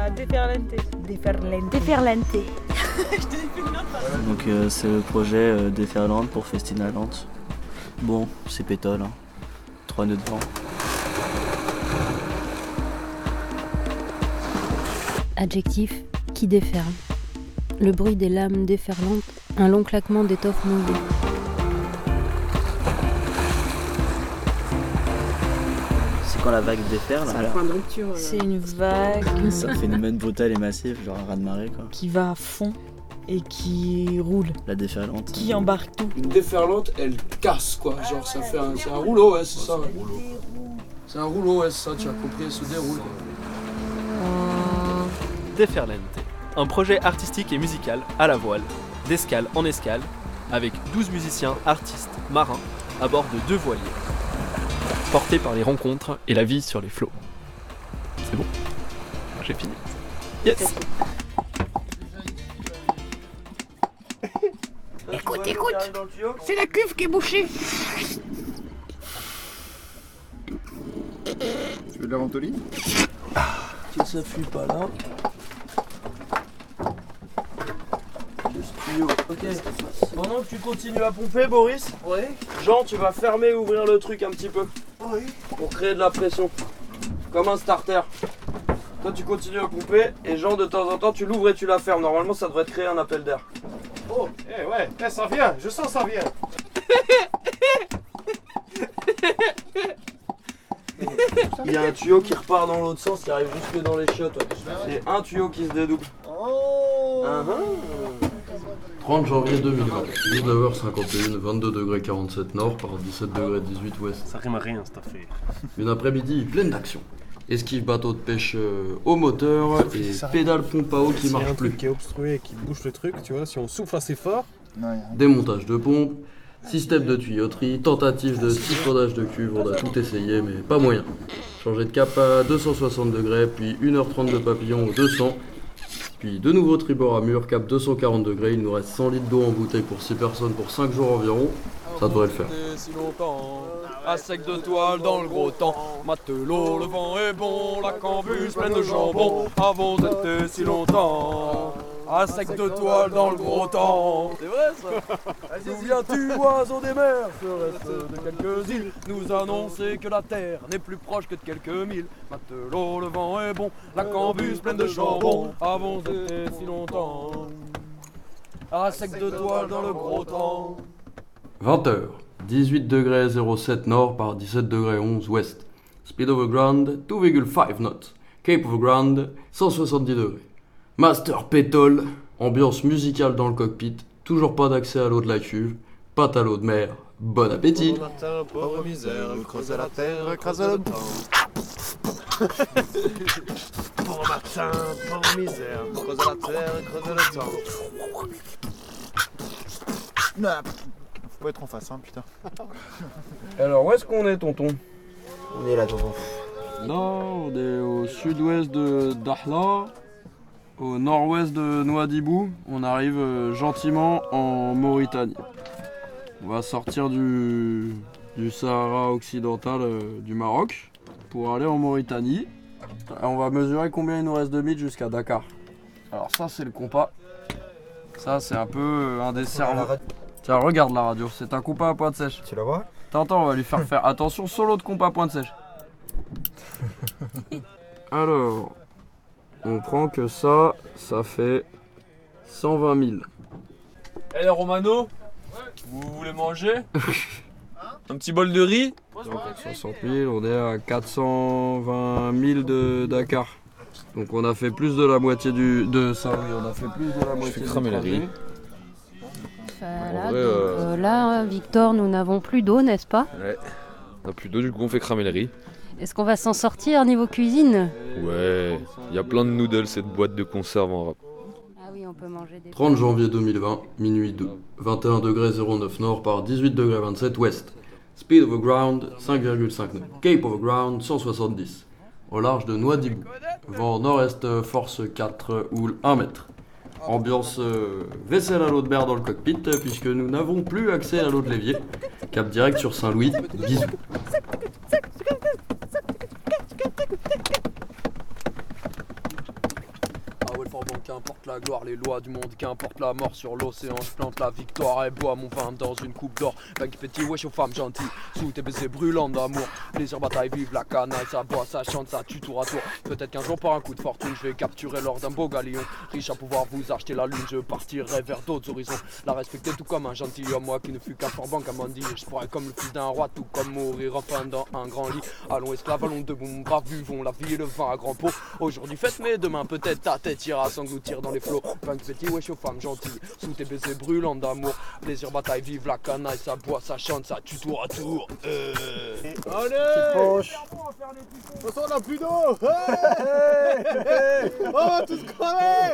Déferlante. Déferlante. Donc c'est le projet Déferlante pour Festinaland. Bon, c'est pétole, hein. 3 nœuds de vent. Adjectif qui déferle. Le bruit des lames déferlantes, un long claquement d'étoffe mouillée. C'est quand la vague déferle. C'est un point de rupture. C'est une vague C'est un phénomène brutal et massif, genre un raz-de-marée quoi. qui va à fond et qui roule, La déferlante. qui embarque tout. Une déferlante, elle casse quoi. Genre ça fait c'est un rouleau, ouais, c'est ça. C'est un rouleau, ouais, c'est ça, tu as compris, elle se déroule. Déferlante, un projet artistique et musical à la voile, d'escale en escale, avec 12 musiciens, artistes, marins, à bord de 2 voiliers, portés par les rencontres et la vie sur les flots. C'est bon, j'ai fini. Yes. Écoute, c'est la cuve qui est bouchée. Tu veux de la ventoline? Que ça fuit pas là. Ok. Pendant que tu continues à pomper, Boris, Jean, tu vas fermer et ouvrir le truc un petit peu. Pour créer de la pression. Comme un starter. Toi, tu continues à pomper et Jean, de temps en temps, tu l'ouvres et tu la fermes. Normalement, ça devrait te créer un appel d'air. Oh, ouais, ça vient, je sens ça vient. Il y a un tuyau qui repart dans l'autre sens, qui arrive jusque dans les chiottes. Ouais. C'est un tuyau qui se dédouble. 30 janvier 2020, 19h51, 22 degrés 47 nord par 17 degrés 18 ouest. Ça rime à rien cette affaire. Une après-midi pleine d'action. Esquive bateau de pêche au moteur et pédale pompe à eau qui marche plus. Qui est obstrué et qui bouge le truc, tu vois, si on souffle assez fort. Démontage de pompe, système de tuyauterie, tentative de siphonnage de cuve, on a tout essayé mais pas moyen. Changer de cap à 260 degrés, puis 1h30 de papillon au 200, puis de nouveau tribord à mur, cap 240 degrés, il nous reste 100 litres d'eau en bouteille pour 6 personnes pour 5 jours environ, ça devrait le faire. Si longtemps, à sec de toile dans le gros temps, matelot, le vent est bon, la cambuse pleine de jambon, avons été si longtemps. À sec de toile dans le gros temps. C'est vrai ça. D'où viens-tu, oiseau des mers, serait-ce de quelques îles, nous annoncer que la terre n'est plus proche que de quelques milles. Matelot, le vent est bon, la cambuse pleine de jambon, avons été si longtemps. À sec de toile dans le gros temps. 20h, 18 degrés 07 nord par 17 degrés 11 ouest. Speed of the ground 2,5 knots. Cape of the ground 170 degrés. Master pétole, ambiance musicale dans le cockpit, toujours pas d'accès à l'eau de la cuve, pâte à l'eau de mer, bon appétit. Pauvre Martin, pauvre misère, creuse la terre, écrase le temps. Pauvre Martin, pauvre misère, creuse la terre, écrase le temps. Non, faut pas être en face, hein, putain. Alors, où est-ce qu'on est, tonton? On est là, tonton. Là, on est au sud-ouest de Dakhla, au nord-ouest de Nouadhibou. On arrive gentiment en Mauritanie. On va sortir du Sahara occidental du Maroc pour aller en Mauritanie. On va mesurer combien il nous reste de milles jusqu'à Dakar. Alors ça, c'est le compas. Ça, c'est un peu un des cerveaux. Tiens, regarde la radio, c'est un compas à pointe sèche. Tu la vois? T'entends, on va lui faire attention, solo de compas à pointe sèche. Alors, on prend que ça fait 120 000. Eh les Romano, vous voulez manger? Un petit bol de riz? Donc 60 000, on est à 420 000 de Dakar. Donc on a fait plus de la moitié de ça, oui, on a fait plus de la moitié du trajet. Voilà, donc, là, Victor, nous n'avons plus d'eau, n'est-ce pas? Ouais, on a plus d'eau, du coup on fait cramer le riz. Est-ce qu'on va s'en sortir niveau cuisine? Ouais, il y a plein de noodles, cette boîte de conserve en rap. Ah oui, on peut manger des... 30 janvier 2020, minuit 2, 21 degrés 09 nord par 18 degrés 27 ouest. Speed of the ground 5,5 nœuds. Cape of the ground 170. Au large de Nouadhibou. Vent nord-est force 4 houle 1 mètre. Ambiance vaisselle à l'eau de mer dans le cockpit puisque nous n'avons plus accès à l'eau de l'évier. Cap direct sur Saint-Louis. Bisous. la gloire, les lois du monde, qu'importe la mort sur l'océan. Je plante la victoire et bois mon vin dans une coupe d'or. Vague petit, wesh aux femmes gentilles, sous tes baisers brûlants d'amour. Plaisir, bataille, vive la canaille, ça boit, ça chante, ça tue tour à tour. Peut-être qu'un jour par un coup de fortune, je vais capturer l'or d'un beau galion. Riche à pouvoir vous acheter la lune, je partirai vers d'autres horizons. La respecter tout comme un gentilhomme, moi qui ne fus qu'un fort banc à mendier. Je pourrais comme le fils d'un roi, tout comme mourir enfin dans un grand lit. Allons esclaves, allons debout, braves, buvons la vie et le vin à grands pots. Aujourd'hui fête, mais demain peut-être ta tête ira s'engloutir dans les flots. Vague petit, wesh aux femmes gentilles, sous tes baisers brûlants d'amour. Plaisir, bataille, vive la canaille, ça boit, ça chante, ça tue tour à tour. Allez! De toute façon, on n'a plus d'eau! On va tous crever!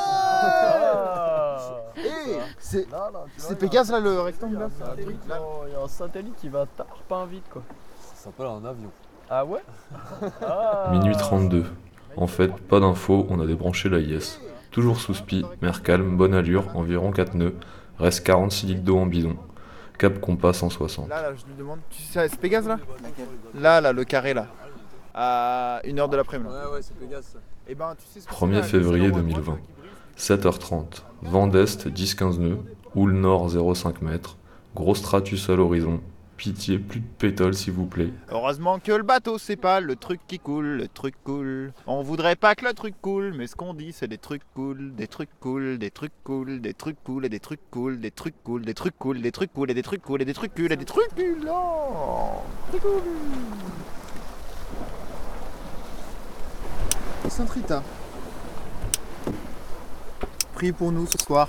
C'est Pégase là, le rectangle là? Il y a un satellite qui va tarpin vite quoi. Ça s'appelle un avion. Ah ouais? Minuit 32. En fait, pas d'infos, on a débranché l'AIS. Toujours sous spi, mer calme, bonne allure, environ 4 nœuds. Reste 46 litres d'eau en bidon. Cap compas 160. Là, je lui demande. Tu sais, c'est Pégase là? Là, le carré là. À 1h de l'après-midi. Ouais, c'est Pégase ça. Et ben, tu sais ce que 1er février 2020. 7h30. Vent d'est 10-15 nœuds. Houle nord 0,5 m. Gros stratus à l'horizon. Pitié, plus de pétole s'il vous plaît. Heureusement que le bateau c'est pas le truc qui coule, le truc cool. On voudrait pas que le truc coule, mais ce qu'on dit c'est des trucs cool, des trucs cool, des trucs cool, des trucs cool et des trucs cool, des trucs cool, des trucs cool, des trucs cool et des trucs cool et des trucs cool et des trucs cool. Non, trucs cool. Sainte Rita, priez pour nous ce soir.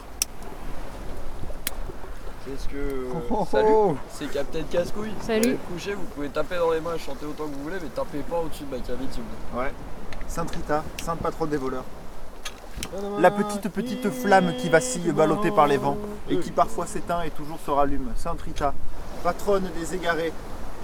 C'est ce que. Oh, Salut, oh. c'est Captain Casse-Couille. Salut. Vous couchez, vous pouvez taper dans les mains et chanter autant que vous voulez, mais tapez pas au-dessus de ma cavité, s'il vous plaît. Ouais. Sainte Rita, sainte patronne des voleurs. La petite flamme qui vacille ballottée par les vents et qui parfois s'éteint et toujours se rallume. Sainte Rita, patronne des égarés.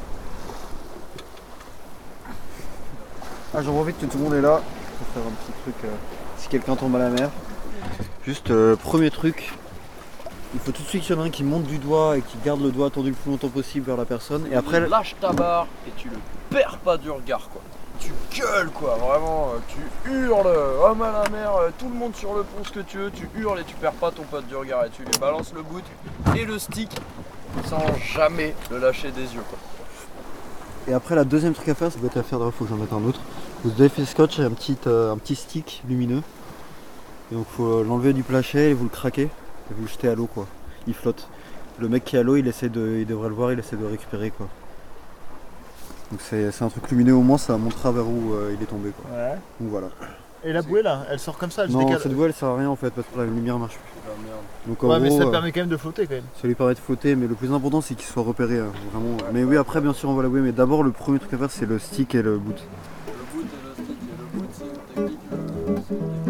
Ah, j'en profite que tout le monde est là pour faire un petit truc si quelqu'un tombe à la mer. Juste premier truc, il faut tout de suite qu'il y en ait un qui monte du doigt et qui garde le doigt tendu le plus longtemps possible vers la personne. Et après, lâche ta barre et tu le perds pas du regard, quoi. Tu gueules, quoi, vraiment, tu hurles, homme à la mer, tout le monde sur le pont, ce que tu veux, tu hurles et tu perds pas ton pote du regard et tu lui balances le bout et le stick sans jamais le lâcher des yeux, quoi. Et après, la deuxième truc à faire, ça doit être à faire, il faut que j'en mette un autre. Vous avez fait scotch et un petit stick lumineux. Et donc, il faut l'enlever du plachet et vous le craquez et vous le jetez à l'eau, quoi. Il flotte. Le mec qui est à l'eau, il devrait le voir, il essaie de le récupérer, quoi. Donc c'est un truc lumineux, au moins ça montrera vers où il est tombé, quoi. Ouais. Donc voilà. Et la bouée là, elle sort comme ça, elle se Non, décale. cette bouée elle sert à rien en fait parce que la lumière marche plus. Ah, merde. Donc en Ouais, mais gros, ça permet quand même de flotter quand même. ça lui permet de flotter, mais le plus important c'est qu'il soit repéré, vraiment. Mais oui, après bien sûr on va la bouée, mais d'abord le premier truc à faire c'est le stick et le boot. Le bout et le stick, et le bout c'est une technique.